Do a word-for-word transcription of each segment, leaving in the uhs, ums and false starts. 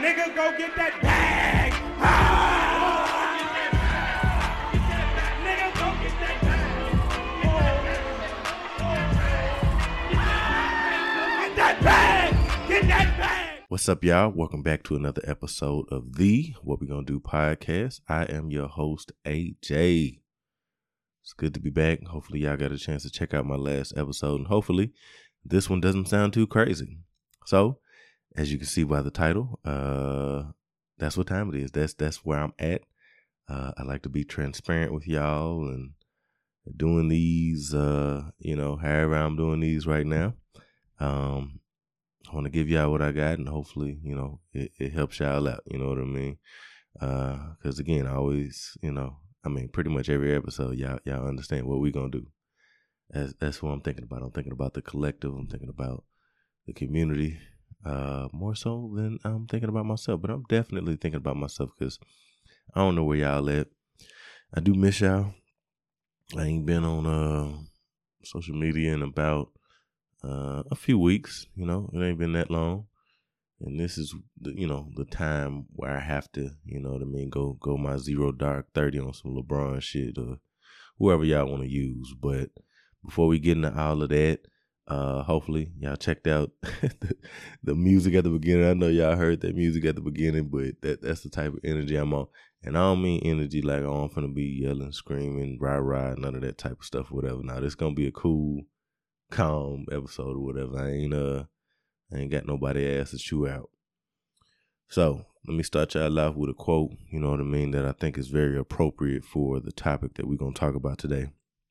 Nigga, go get that bag. Ah! Nigga, go get that bag. Get that bag. Get that bag. What's up, y'all? Welcome back to another episode of the What We Gonna Do podcast. I am your host, A J. It's good to be back. Hopefully, y'all got a chance to check out my last episode, and hopefully, this one doesn't sound too crazy. So, as you can see by the title, uh, that's what time it is. That's that's where I'm at. Uh, I like to be transparent with y'all and doing these, uh, you know, however I'm doing these right now. Um, I want to give y'all what I got, and hopefully, you know, it, it helps y'all out. You know what I mean? Because uh, again, I always, you know, I mean, pretty much every episode, y'all y'all understand what we gonna do. That's that's what I'm thinking about. I'm thinking about the collective. I'm thinking about the community. Uh, more so than I'm thinking about myself, but I'm definitely thinking about myself because I don't know where y'all at. I do miss y'all. I ain't been on uh social media in about uh a few weeks. You know, it ain't been that long, and this is the, you know, the time where I have to, you know what I mean, go go my zero dark thirty on some LeBron shit or whoever y'all want to use. But before we get into all of that. Uh, hopefully y'all checked out the, the music at the beginning. I know y'all heard that music at the beginning, but that that's the type of energy I'm on. And I don't mean energy like oh, I'm finna be yelling, screaming, rah rah, none of that type of stuff, or whatever. Now this gonna be a cool, calm episode or whatever. I ain't uh, I ain't got nobody ass to chew out. So let me start y'all off with a quote. You know what I mean? That I think is very appropriate for the topic that we're gonna talk about today.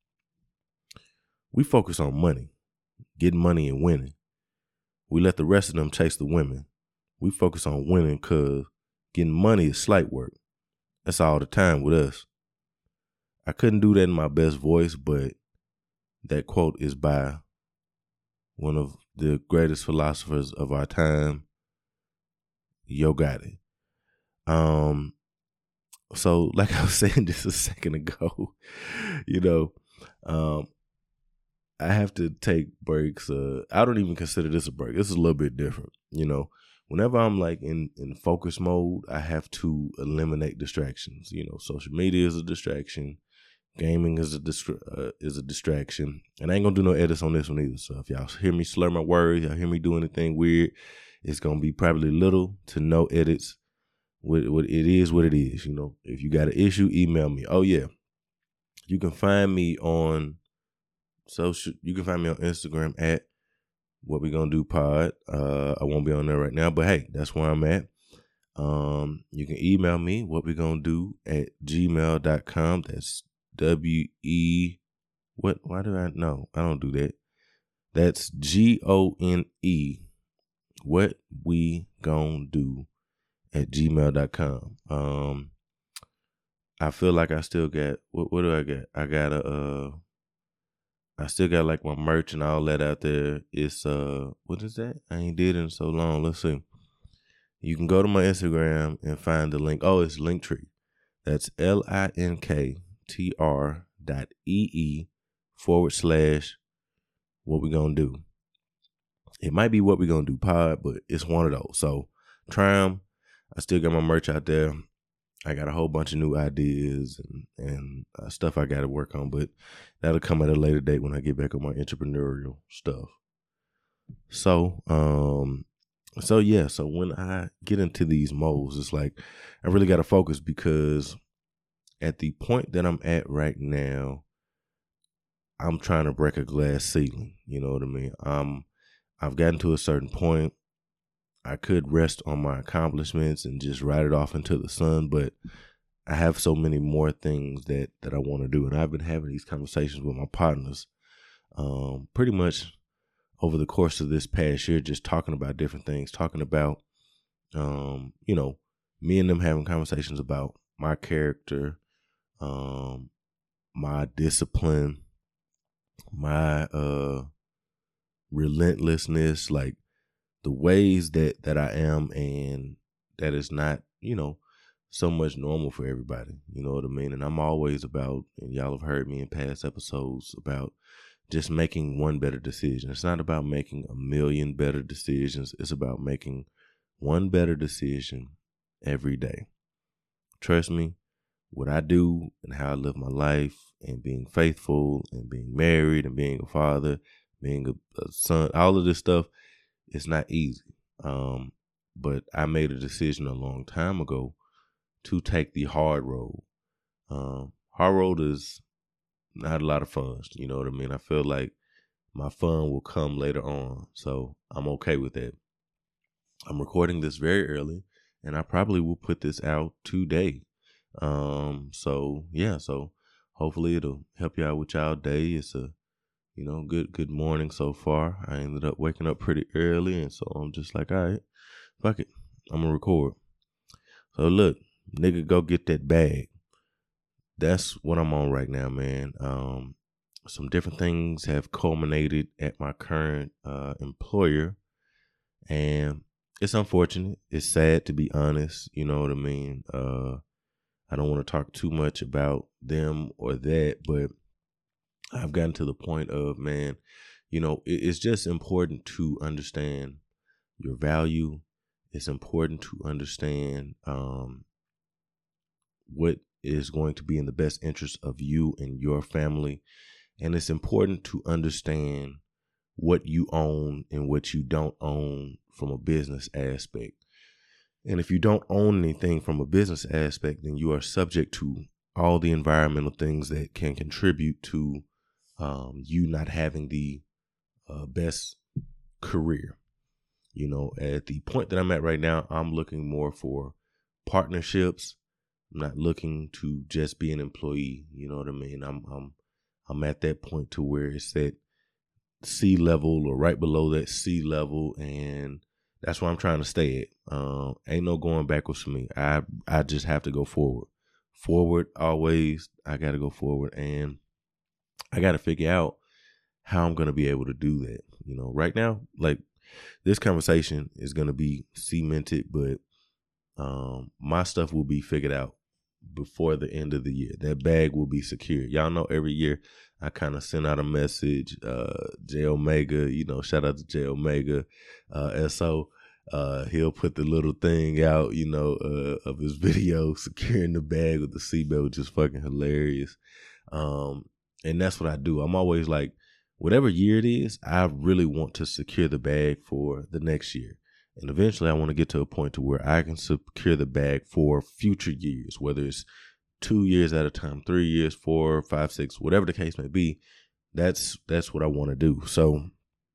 We focus on money. Getting money and winning. We let the rest of them chase the women. We focus on winning because getting money is slight work. That's all the time with us. I couldn't do that in my best voice, but that quote is by one of the greatest philosophers of our time, Yo Gotti. Um, so like I was saying just a second ago, you know, um, I have to take breaks. Uh, I don't even consider this a break. This is a little bit different. You know, whenever I'm like in, in focus mode, I have to eliminate distractions. You know, social media is a distraction. Gaming is a distra- uh, is a distraction. And I ain't going to do no edits on this one either. So if y'all hear me slur my words, y'all hear me do anything weird, it's going to be probably little to no edits. What, what it is what it is. You know, if you got an issue, email me. Oh, yeah. You can find me on... So you can find me on Instagram at What We Gonna Do Pod. Uh, I won't be on there right now, but hey, that's where I'm at. Um, you can email me what we gonna do at gmail dot com. That's W E. What? Why do I no? I don't do that. That's G O N E. What we gonna do at gmail dot com. Um, I feel like I still got what? What do I got? I got a. Uh, I still got like my merch and all that out there. It's uh, what is that? I ain't did it in so long. Let's see. You can go to my Instagram and find the link. Oh, it's Linktree. That's L I N K T R dot E E forward slash what we gonna do. It might be what we gonna do pod, but it's one of those. So try them. I still got my merch out there. I got a whole bunch of new ideas and, and uh, stuff I got to work on, but that'll come at a later date when I get back on my entrepreneurial stuff. So, um, so yeah, so when I get into these modes, it's like I really got to focus because at the point that I'm at right now, I'm trying to break a glass ceiling. You know what I mean? Um, I've gotten to a certain point. I could rest on my accomplishments and just ride it off into the sun, but I have so many more things that, that I want to do. And I've been having these conversations with my partners um, pretty much over the course of this past year, just talking about different things, talking about, um, you know, me and them having conversations about my character, um, my discipline, my uh, relentlessness, like, the ways that, that I am and that is not, you know, so much normal for everybody. You know what I mean? And I'm always about, and y'all have heard me in past episodes about just making one better decision. It's not about making a million better decisions. It's about making one better decision every day. Trust me, what I do and how I live my life and being faithful and being married and being a father, being a, a son, all of this stuff, it's not easy. Um, but I made a decision a long time ago to take the hard road. Um, hard road is not a lot of fun. You know what I mean? I feel like my fun will come later on. So I'm okay with that. I'm recording this very early and I probably will put this out today. Um, so yeah, so hopefully it'll help you out with y'all day. It's a, you know, good, good morning so far. I ended up waking up pretty early. And so I'm just like, all right, fuck it. I'm gonna record. So look, nigga, go get that bag. That's what I'm on right now, man. Um, some different things have culminated at my current uh, employer, and it's unfortunate. It's sad, to be honest. You know what I mean? Uh, I don't want to talk too much about them or that, but I've gotten to the point of, man, you know, it, it's just important to understand your value. It's important to understand um, what is going to be in the best interest of you and your family. And it's important to understand what you own and what you don't own from a business aspect. And if you don't own anything from a business aspect, then you are subject to all the environmental things that can contribute to um, you not having the uh, best career. You know, at the point that I'm at right now, I'm looking more for partnerships. I'm not looking to just be an employee. You know what I mean? I'm I'm I'm at that point to where it's at C level or right below that C level, and that's where I'm trying to stay at. Um, ain't no going backwards for me. I I just have to go forward. Forward always. I got to go forward, and I got to figure out how I'm gonna be able to do that. You know, right now, like this conversation is gonna be cemented, but um, my stuff will be figured out before the end of the year. That bag will be secure. Y'all know every year I kind of send out a message. Uh, J Omega, you know, shout out to J Omega, uh, S O. Uh, he'll put the little thing out, you know, uh, of his video securing the bag with the seatbelt, which is fucking hilarious. Um, and that's what I do. I'm always like, whatever year it is, I really want to secure the bag for the next year. And eventually I want to get to a point to where I can secure the bag for future years, whether it's two years at a time, three years, four, five, six, whatever the case may be. That's that's what I want to do. So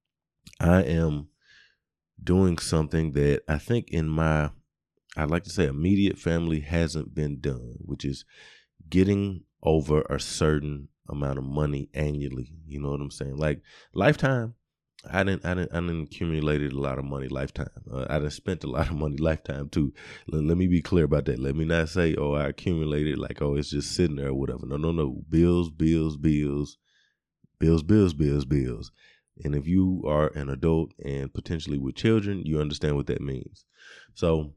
I am doing something that I think in my, I'd like to say immediate family hasn't been done, which is getting over a certain amount of money annually. You know what I'm saying? Like lifetime. I didn't, I didn't, I didn't accumulated a lot of money lifetime. Uh, I done spent a lot of money lifetime too. Let, let me be clear about that. Let me not say, oh, I accumulated like, oh, it's just sitting there or whatever. No, no, no. Bills, bills, bills, bills, bills, bills, bills. And if you are an adult and potentially with children, you understand what that means. So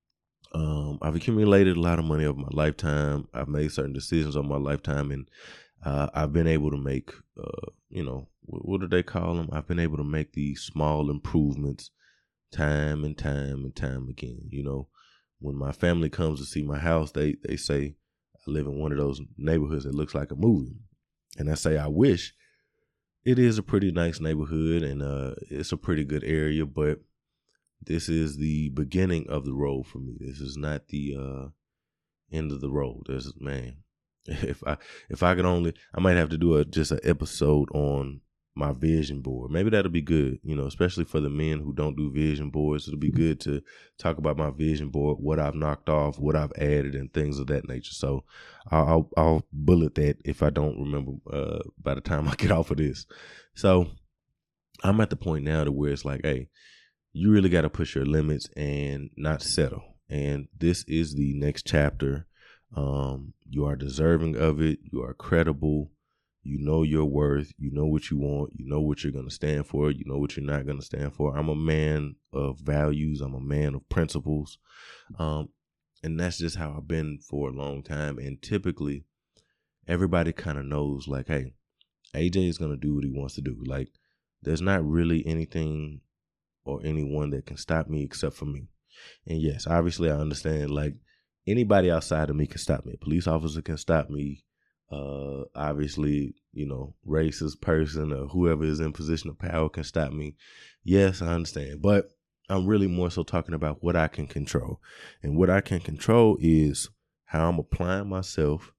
um, I've accumulated a lot of money over my lifetime. I've made certain decisions on my lifetime, and uh, I've been able to make, uh, you know, what do they call them? I've been able to make these small improvements time and time and time again. You know, when my family comes to see my house, they, they say I live in one of those neighborhoods that looks like a movie. And I say, I wish. It is a pretty nice neighborhood, and uh, it's a pretty good area, but this is the beginning of the road for me. This is not the uh, end of the road. This man, if I if I could only, I might have to do a just an episode on my vision board. Maybe that'll be good, you know, especially for the men who don't do vision boards. It'll be good to talk about my vision board, what I've knocked off, what I've added, and things of that nature. So I'll I'll, I'll bullet that if I don't remember uh, by the time I get off of this. So I'm at the point now to where it's like, hey, you really got to push your limits and not settle. And this is the next chapter. Um, you are deserving of it. You are credible. You know your worth. You know what you want. You know what you're going to stand for. You know what you're not going to stand for. I'm a man of values. I'm a man of principles. Um, and that's just how I've been for a long time. And typically, everybody kind of knows like, hey, A J is going to do what he wants to do. Like, there's not really anything or anyone that can stop me except for me. And yes, obviously I understand, like, anybody outside of me can stop me. A police officer can stop me. Uh, obviously, you know, racist person or whoever is in position of power can stop me. Yes, I understand. But I'm really more so talking about what I can control. And what I can control is how I'm applying myself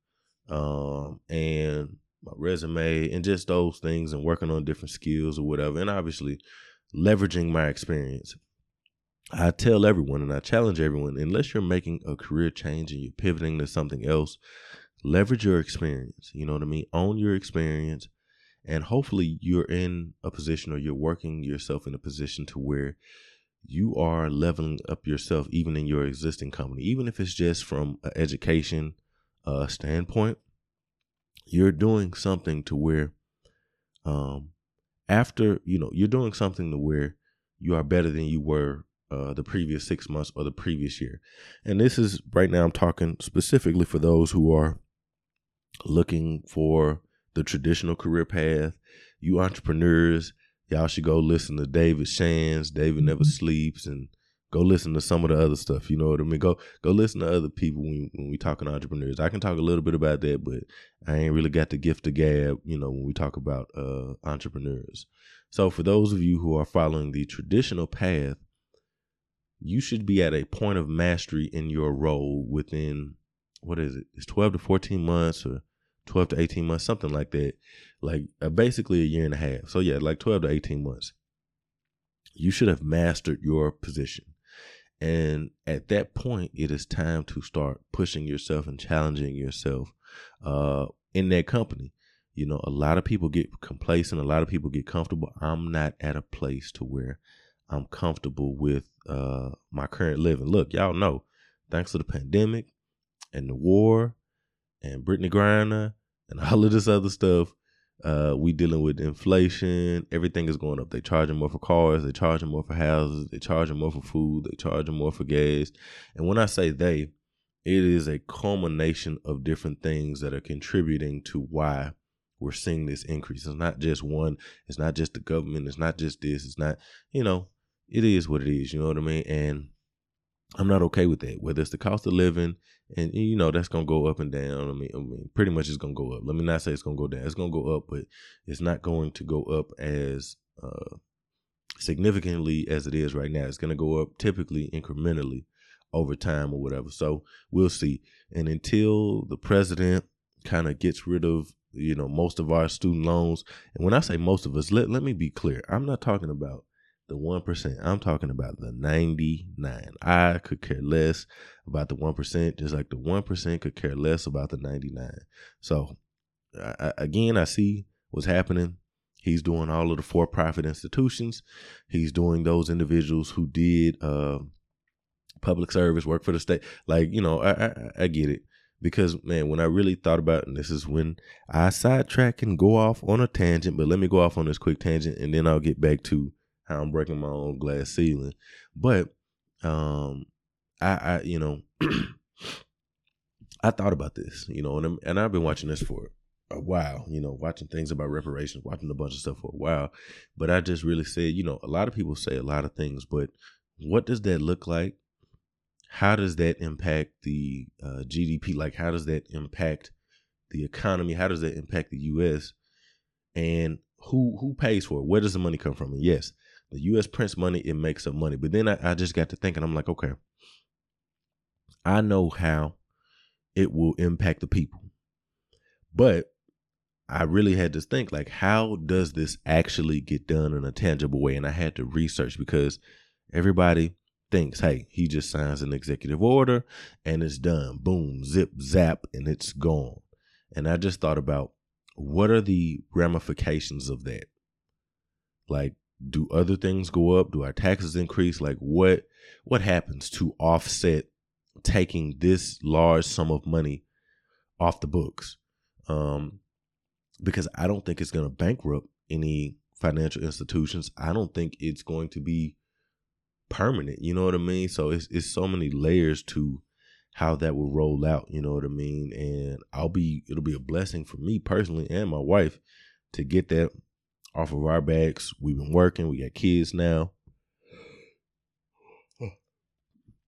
um, and my resume and just those things, and working on different skills or whatever. And obviously leveraging my experience. I tell everyone and I challenge everyone, unless you're making a career change and you're pivoting to something else, leverage your experience. You know what I mean? Own your experience. And hopefully you're in a position, or you're working yourself in a position to where you are leveling up yourself, even in your existing company, even if it's just from an education uh, standpoint. You're doing something to where um, after, you know, you're doing something to where you are better than you were uh, the previous six months or the previous year. And this is right now, I'm talking specifically for those who are looking for the traditional career path. You entrepreneurs, y'all should go listen to David Shands, David Never Sleeps, and go listen to some of the other stuff. You know what I mean? Go go listen to other people when, when we talking entrepreneurs. I can talk a little bit about that, but I ain't really got the gift of gab, you know, when we talk about uh, entrepreneurs. So for those of you who are following the traditional path, you should be at a point of mastery in your role within, what is it? It's twelve to fourteen months or twelve to eighteen months, something like that. Like uh, basically a year and a half. So yeah, like twelve to eighteen months. You should have mastered your position. And at that point, it is time to start pushing yourself and challenging yourself uh, in that company. You know, a lot of people get complacent. A lot of people get comfortable. I'm not at a place to where I'm comfortable with uh, my current living. Look, y'all know, thanks to the pandemic and the war and Brittany Griner and all of this other stuff, Uh, we dealing with inflation. Everything is going up. They charging more for cars. They charging more for houses. They charging more for food. They charging more for gas. And when I say they, it is a culmination of different things that are contributing to why we're seeing this increase. It's not just one. It's not just the government. It's not just this. It's not, you know, it is what it is. You know what I mean? And I'm not okay with that. Whether it's the cost of living, and you know that's gonna go up and down. I mean, I mean, pretty much it's gonna go up. Let me not say it's gonna go down. It's gonna go up, but it's not going to go up as uh, significantly as it is right now. It's gonna go up typically incrementally over time or whatever. So we'll see. And until the president kind of gets rid of, you know, most of our student loans, and when I say most of us, let let me be clear. I'm not talking about the one percent. I'm talking about the ninety-nine. I could care less about the one percent, just like the one percent could care less about the ninety-nine. So, I, again, I see what's happening. He's doing all of the for-profit institutions. He's doing those individuals who did uh, public service, work for the state. Like, you know, I, I, I get it. Because, man, when I really thought about it, and this is when I sidetrack and go off on a tangent, but let me go off on this quick tangent, and then I'll get back to how I'm breaking my own glass ceiling. But um, I, I, you know, I thought about this, you know, and I'm, and I've been watching this for a while, you know, watching things about reparations, watching a bunch of stuff for a while. But I just really said, you know, a lot of people say a lot of things, but what does that look like? How does that impact the uh, G D P? Like, how does that impact the economy? How does that impact the U S? And who who pays for it? Where does the money come from? And yes, the U S prints money, it makes up money. But then I, I just got to thinking, I'm like, okay, I know how it will impact the people. But I really had to think, like, how does this actually get done in a tangible way? And I had to research, because everybody thinks, hey, he just signs an executive order and it's done. Boom, zip, zap, and it's gone. And I just thought about, what are the ramifications of that? Like, do other things go up? Do our taxes increase? Like, what what happens to offset taking this large sum of money off the books? Um, because I don't think it's going to bankrupt any financial institutions. I don't think it's going to be permanent. You know what I mean? So it's it's so many layers to how that will roll out. You know what I mean? And I'll be it'll be a blessing for me personally and my wife to get that off of our backs. We've been working. We got kids now.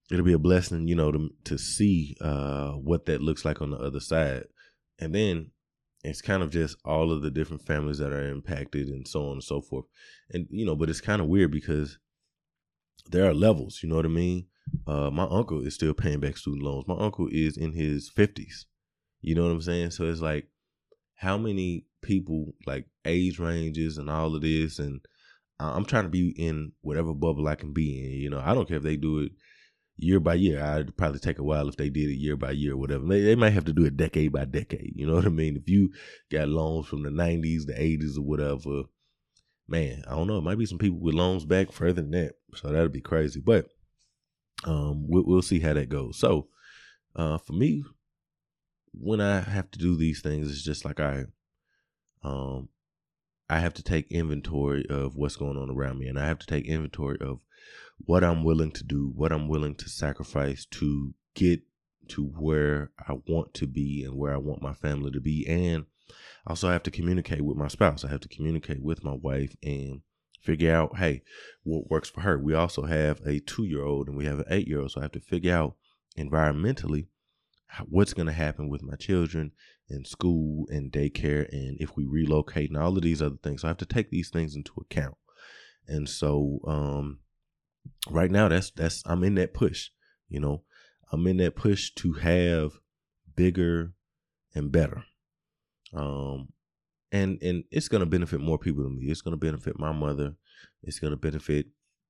it'll be a blessing, you know, to to see uh, what that looks like on the other side. And then it's kind of just all of the different families that are impacted and so on and so forth. And, you know, but it's kind of weird because there are levels, you know what I mean? Uh, my uncle is still paying back student loans. My uncle is in his fifties. You know what I'm saying? So it's like, how many people, like age ranges and all of this, and I'm trying to be in whatever bubble I can be in. You know, I don't care if they do it year by year. I'd probably take a while if they did it year by year or whatever. They, they might have to do it decade by decade. You know what I mean? If you got loans from the nineties, the eighties or whatever, man, I don't know. It might be some people with loans back further than that. So that'd be crazy. But um, we'll, we'll see how that goes. So uh, for me, when I have to do these things, it's just like I, um, I have to take inventory of what's going on around me, and I have to take inventory of what I'm willing to do, what I'm willing to sacrifice to get to where I want to be and where I want my family to be. And also I have to communicate with my spouse. I have to communicate with my wife and figure out, hey, what works for her. We also have a two-year-old and we have an eight-year-old. So I have to figure out environmentally what's going to happen with my children in school and daycare, and if we relocate and all of these other things. So I have to take these things into account. And so um, right now, that's that's I'm in that push. You know, I'm in that push to have bigger and better. Um, and and it's going to benefit more people than me. It's going to benefit my mother. It's going to benefit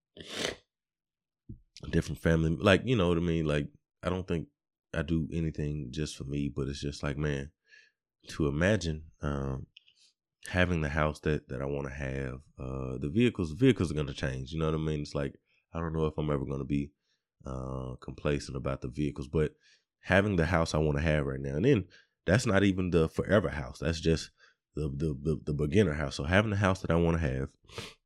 different family. Like, you know what I mean? Like, I don't think I do anything just for me, but it's just like, man, to imagine um, having the house that, that I want to have, uh, the vehicles, vehicles are going to change. You know what I mean? It's like, I don't know if I'm ever going to be uh, complacent about the vehicles, but having the house I want to have right now, and then that's not even the forever house. That's just the, the, the, the beginner house. So having the house that I want to have,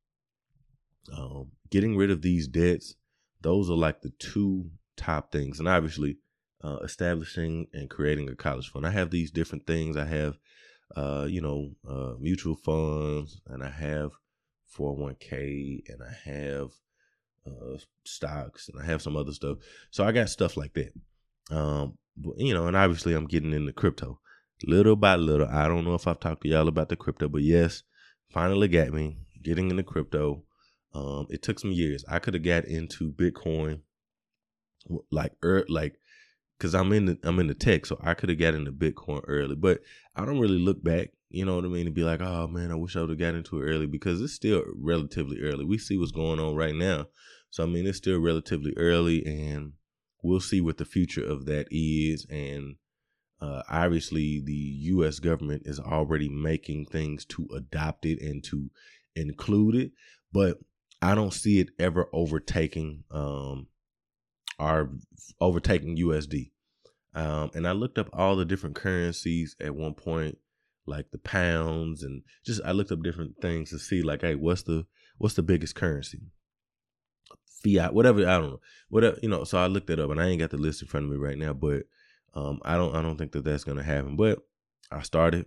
um, getting rid of these debts, those are like the two top things. And obviously, Uh, establishing and creating a college fund. I have these different things. I have, uh, you know, uh, mutual funds, and I have four oh one k, and I have uh, stocks, and I have some other stuff. So I got stuff like that. Um, but, you know, and obviously I'm getting into crypto little by little. I don't know if I've talked to y'all about the crypto, but yes, finally got me getting into crypto. Um, it took some years. I could have got into Bitcoin like, er, like, Cause I'm in the I'm in the tech, so I could have got into Bitcoin early, but I don't really look back, you know what I mean, and be like, oh man, I wish I would have got into it early, because it's still relatively early. We see what's going on right now, so I mean, it's still relatively early, and we'll see what the future of that is. And uh, obviously, the U S government is already making things to adopt it and to include it, but I don't see it ever overtaking. Um, are overtaking U S D. Um, and I looked up all the different currencies at one point, like the pounds, and just I looked up different things to see, like, hey, what's the what's the biggest currency? Fiat, whatever, I don't know, whatever, you know. So I looked it up, and I ain't got the list in front of me right now, but um, I don't I don't think that that's gonna happen. But I started,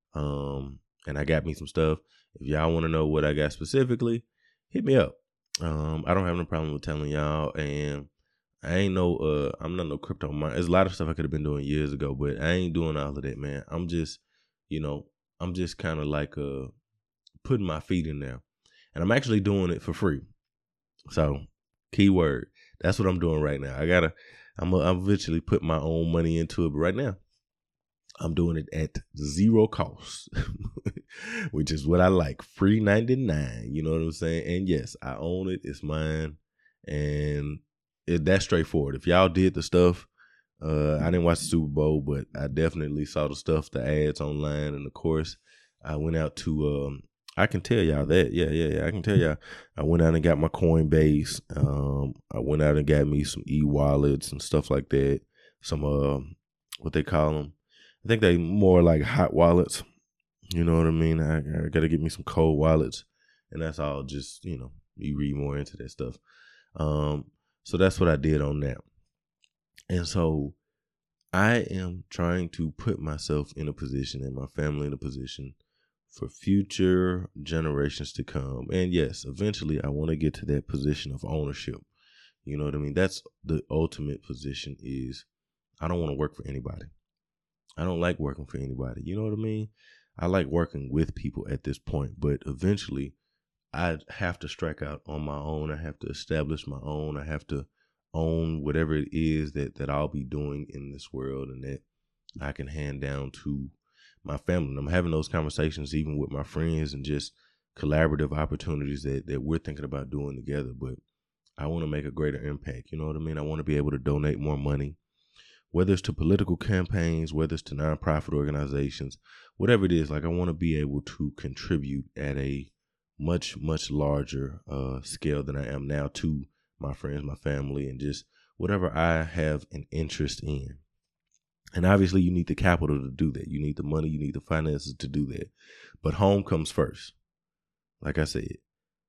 um, and I got me some stuff. If y'all want to know what I got specifically, hit me up. Um, I don't have no problem with telling y'all, and I ain't no, uh, I'm not no crypto miner. There's a lot of stuff I could have been doing years ago, but I ain't doing all of that, man. I'm just, you know, I'm just kind of like uh, putting my feet in there. And I'm actually doing it for free. So, keyword, that's what I'm doing right now. I gotta, I'm, a, I'm eventually put my own money into it, but right now, I'm doing it at zero cost, which is what I like. Free ninety-nine, you know what I'm saying? And yes, I own it. It's mine. And It, that's straightforward. If y'all did the stuff, uh, I didn't watch the Super Bowl, but I definitely saw the stuff, the ads online, and of course, I went out to. Um, I can tell y'all that, yeah, yeah, yeah. I can tell y'all, I went out and got my Coinbase. Um, I went out and got me some e-wallets and stuff like that. Some uh, what they call them? I think they more like hot wallets. You know what I mean? I, I got to get me some cold wallets, and that's all. Just, you know, you read more into that stuff. Um. So that's what I did on that. And so I am trying to put myself in a position and my family in a position for future generations to come. And yes, eventually I want to get to that position of ownership. You know what I mean? That's the ultimate position is I don't want to work for anybody. I don't like working for anybody. You know what I mean? I like working with people at this point, but eventually I have to strike out on my own. I have to establish my own. I have to own whatever it is that, that I'll be doing in this world and that I can hand down to my family. And I'm having those conversations even with my friends and just collaborative opportunities that, that we're thinking about doing together. But I want to make a greater impact. You know what I mean? I want to be able to donate more money, whether it's to political campaigns, whether it's to nonprofit organizations, whatever it is. Like, I want to be able to contribute at a much, much larger uh, scale than I am now to my friends, my family, and just whatever I have an interest in. And obviously you need the capital to do that. You need the money, you need the finances to do that. But home comes first. Like I said,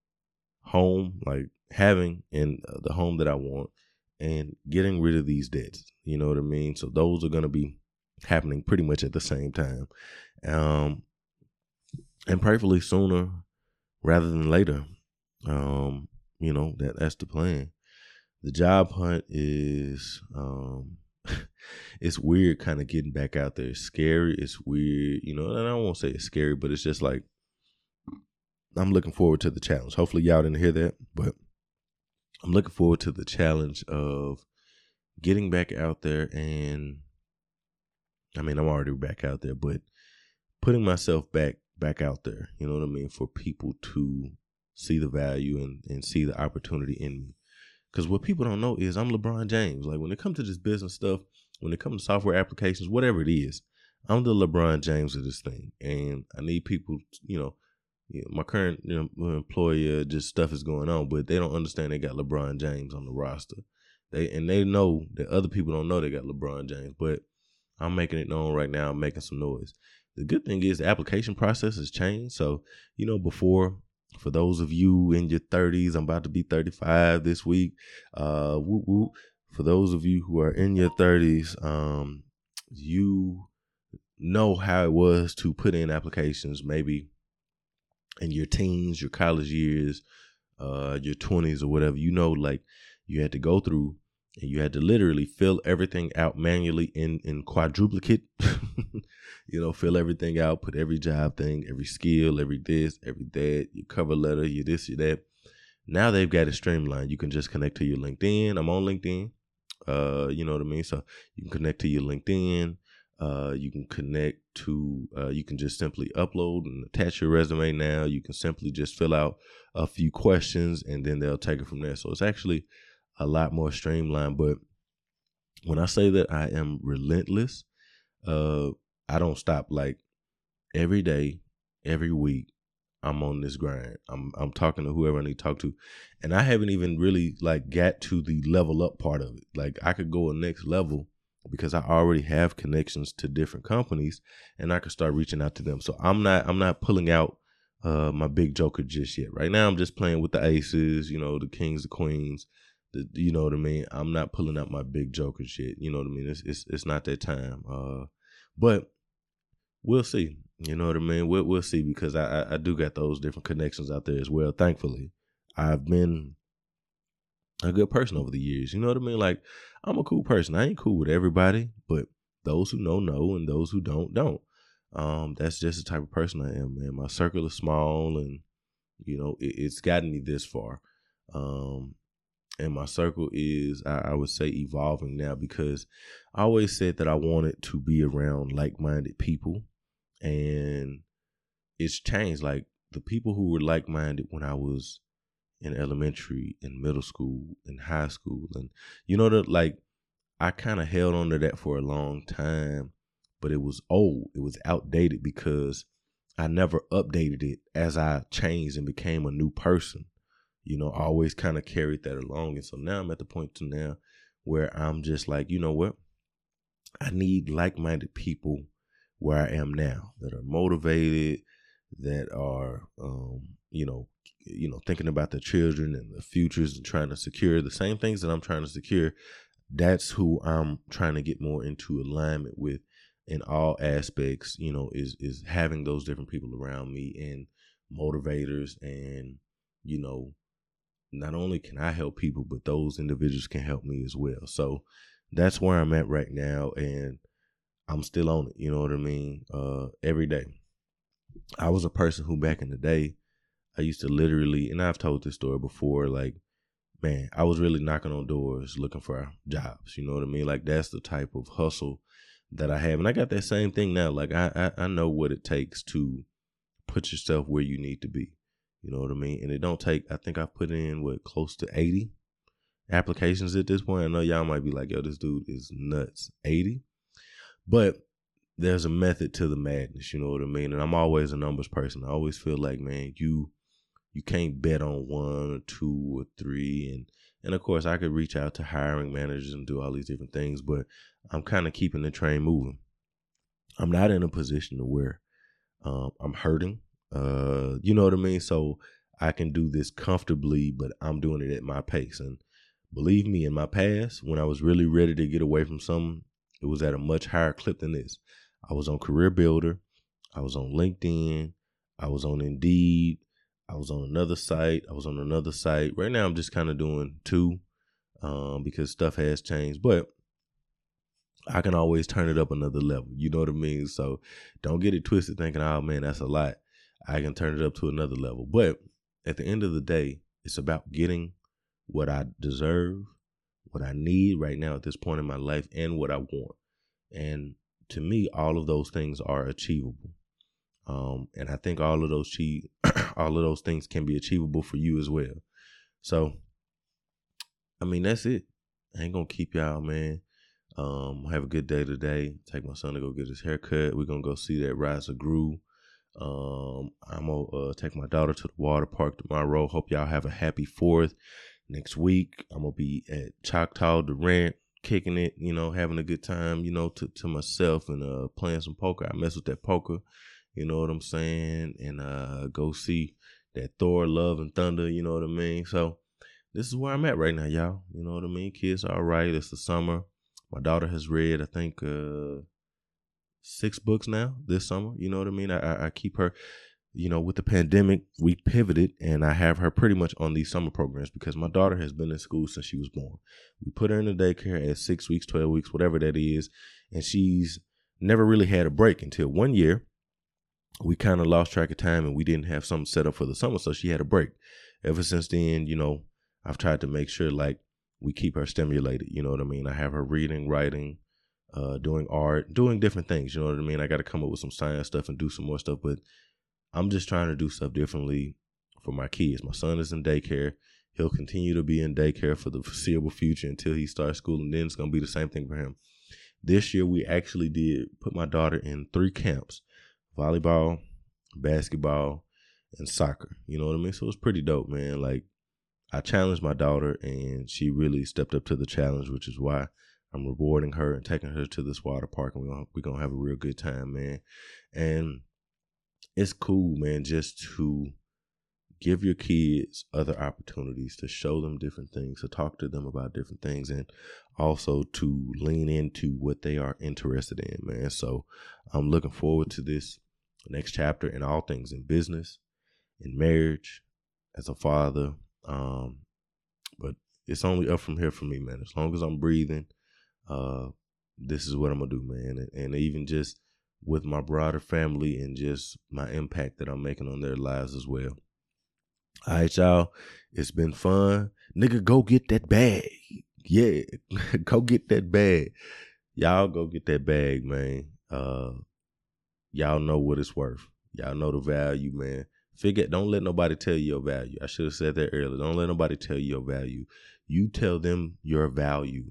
home, like having in uh, the home that I want and getting rid of these debts. You know what I mean? So those are going to be happening pretty much at the same time. Um, and prayerfully sooner rather than later. Um, you know, that that's the plan. The job hunt is, um, it's weird kind of getting back out there. It's scary. It's weird, you know, and I don't want to say it's scary, but it's just like, I'm looking forward to the challenge. Hopefully y'all didn't hear that, but I'm looking forward to the challenge of getting back out there. And I mean, I'm already back out there, but putting myself back, back out there, you know what I mean? For people to see the value and, and see the opportunity in me. Because what people don't know is I'm LeBron James. Like, when it comes to this business stuff, when it comes to software applications, whatever it is, I'm the LeBron James of this thing. And I need people, you know, you know my current you know, employer, just stuff is going on, but they don't understand they got LeBron James on the roster. They And they know that other people don't know they got LeBron James, but I'm making it known right now. I'm making some noise. The good thing is the application process has changed. So, you know, before, for those of you in your thirties, I'm about to be thirty-five this week. Uh, whoop, whoop. For those of you who are in your thirties, um, you know how it was to put in applications maybe in your teens, your college years, uh, your twenties or whatever. You know, like, you had to go through and you had to literally fill everything out manually in, in quadruplicate, you know, fill everything out, put every job thing, every skill, every this, every that, your cover letter, your this, your that. Now they've got it streamlined. You can just connect to your LinkedIn. I'm on LinkedIn. Uh, you know what I mean? So you can connect to your LinkedIn. Uh, you can connect to, uh, you can just simply upload and attach your resume now. You can simply just fill out a few questions and then they'll take it from there. So it's actually a lot more streamlined. But when I say that I am relentless, uh, I don't stop. Like, every day, every week, I'm on this grind. I'm I'm talking to whoever I need to talk to. And I haven't even really like got to the level up part of it. Like, I could go a next level because I already have connections to different companies and I could start reaching out to them. So I'm not I'm not pulling out uh, my big joker just yet. Right now I'm just playing with the aces, you know, the kings, the queens, the, you know what I mean? I'm not pulling out my big jokers yet. You know what I mean? It's it's, it's not that time. Uh, but we'll see. You know what I mean? We'll, we'll see, because I, I, I do got those different connections out there as well. Thankfully, I've been a good person over the years. You know what I mean? Like, I'm a cool person. I ain't cool with everybody, but those who know, know, and those who don't, don't. Um, that's just the type of person I am, man. My circle is small, and, you know, it, it's gotten me this far. Um, and my circle is, I, I would say, evolving now, because I always said that I wanted to be around like-minded people. And it's changed. Like, the people who were like-minded when I was in elementary, in middle school, in high school, and you know that, like, I kind of held on to that for a long time, but it was old. It was outdated because I never updated it as I changed and became a new person. You know, I always kind of carried that along. And so now I'm at the point to now where I'm just like, you know what? I need like-minded people where I am now, that are motivated, that are, um, you know, you know, thinking about their children and the futures and trying to secure the same things that I'm trying to secure. That's who I'm trying to get more into alignment with in all aspects, you know, is, is having those different people around me and motivators and, you know, not only can I help people, but those individuals can help me as well. So that's where I'm at right now, and I'm still on it. You know what I mean? Uh, every day. I was a person who back in the day, I used to literally, and I've told this story before, like, man, I was really knocking on doors looking for jobs. You know what I mean? Like, that's the type of hustle that I have. And I got that same thing now. Like, I, I, I know what it takes to put yourself where you need to be. You know what I mean? And it don't take, I think I've put in, what, close to eighty applications at this point. I know y'all might be like, yo, this dude is nuts. eighty? But there's a method to the madness, you know what I mean? And I'm always a numbers person. I always feel like, man, you you can't bet on one or two or three. And, and of course, I could reach out to hiring managers and do all these different things, but I'm kind of keeping the train moving. I'm not in a position to where um, I'm hurting. Uh, you know what I mean? So I can do this comfortably, but I'm doing it at my pace. And believe me, in my past, when I was really ready to get away from something, it was at a much higher clip than this. I was on Career Builder. I was on LinkedIn. I was on Indeed. I was on another site. I was on another site. Right now, I'm just kind of doing two um, because stuff has changed. But I can always turn it up another level. You know what I mean? So don't get it twisted thinking, oh, man, that's a lot. I can turn it up to another level. But at the end of the day, it's about getting what I deserve, what I need right now at this point in my life, and what I want. And to me, all of those things are achievable. Um, and I think all of those che- all of those things can be achievable for you as well. So, I mean, that's it. I ain't gonna keep y'all, man. Um, have a good day today. Take my son to go get his haircut. We're gonna go see that Rise of Gru. Um, I'm gonna uh, take my daughter to the water park tomorrow. Hope y'all have a happy fourth. Next week, I'm gonna be at Choctaw Durant, kicking it, you know, having a good time, you know, to, to myself and uh playing some poker. I mess with that poker, you know what I'm saying? And uh go see that Thor, Love and Thunder, you know what I mean? So this is where I'm at right now, y'all. You know what I mean? Kids are all right. It's the summer. My daughter has read, I think, uh six books now this summer. You know what I mean? I, I, I keep her, you know, with the pandemic, we pivoted and I have her pretty much on these summer programs because my daughter has been in school since she was born. We put her in the daycare at six weeks, twelve weeks, whatever that is. And she's never really had a break until one year. We kind of lost track of time and we didn't have something set up for the summer. So she had a break. Ever since then, you know, I've tried to make sure like we keep her stimulated. You know what I mean? I have her reading, writing, uh, doing art, doing different things. You know what I mean? I got to come up with some science stuff and do some more stuff, but I'm just trying to do stuff differently for my kids. My son is in daycare. He'll continue to be in daycare for the foreseeable future until he starts school, and then it's going to be the same thing for him. This year, we actually did put my daughter in three camps: volleyball, basketball, and soccer. You know what I mean? So it's pretty dope, man. Like, I challenged my daughter, and she really stepped up to the challenge, which is why I'm rewarding her and taking her to this water park, and we're gonna, we're gonna have a real good time, man. And it's cool, man, just to give your kids other opportunities, to show them different things, to talk to them about different things, and also to lean into what they are interested in, man. So I'm looking forward to this next chapter in all things in business, in marriage, as a father. Um, but it's only up from here for me, man. As long as I'm breathing, uh, this is what I'm gonna do, man. And, and even just with my broader family and just my impact that I'm making on their lives as well. All right, y'all. It's been fun. Nigga, go get that bag. Yeah, go get that bag. Y'all go get that bag, man. Uh, y'all know what it's worth. Y'all know the value, man. Figure, don't let nobody tell you your value. I should have said that earlier. Don't let nobody tell you your value. You tell them your value.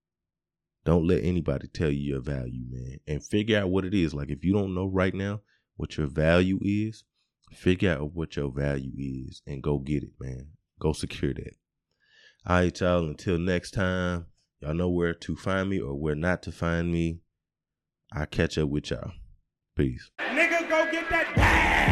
Don't let anybody tell you your value, man. And figure out what it is. Like, if you don't know right now what your value is, figure out what your value is and go get it, man. Go secure that. All right, y'all. Until next time, y'all know where to find me or where not to find me. I'll catch up with y'all. Peace. Nigga, go get that bag.